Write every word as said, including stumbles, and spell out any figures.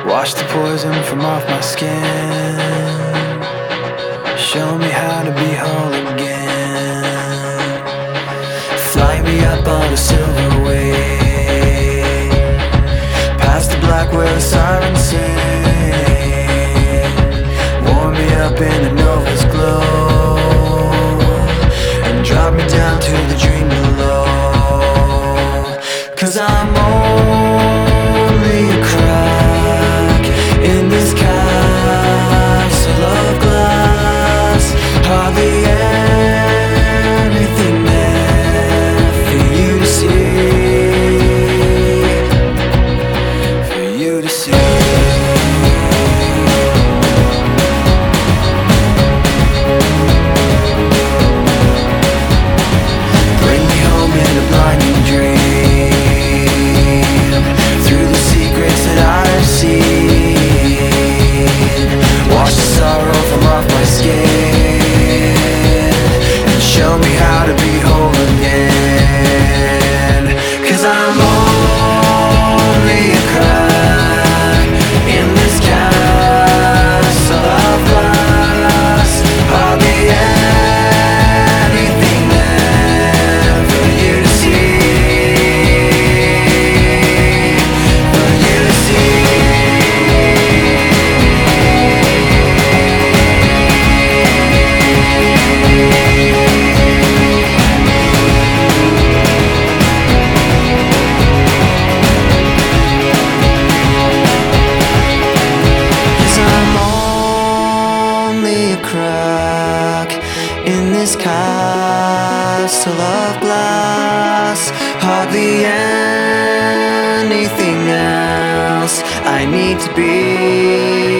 Wash the poison from off my skin. Show me how to be whole again. Fly me up on a silver wave, past the black where the sirens sing. Warm me up in a nova's glow, and drop me down to the dream below. 'Cause I'm only a crack in this castle of glass. Hardly anything there for you to see, for you to see. Bring me home in a blinding dream, through the secrets that I've seen. Wash the sorrow from off my skin, and show me how to be whole again. 'Cause I'm only a crack in this castle of glass. Hardly anything there for you to see, for you to see. Crack in this castle of glass. Hardly anything else I need to be.